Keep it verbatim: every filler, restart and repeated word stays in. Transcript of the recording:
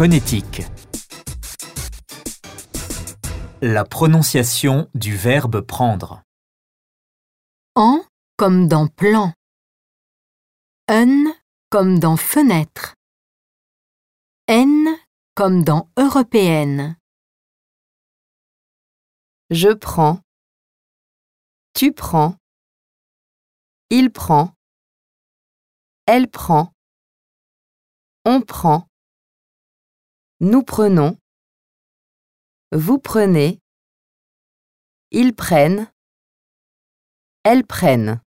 phonétique. La prononciation du verbe prendre. En comme dans plan. Un comme dans fenêtre. N comme dans européenne. Je prends. Tu prends. Il prend. Elle prend. On prend. Nous prenons. Vous prenez. Ils prennent. Elles prennent.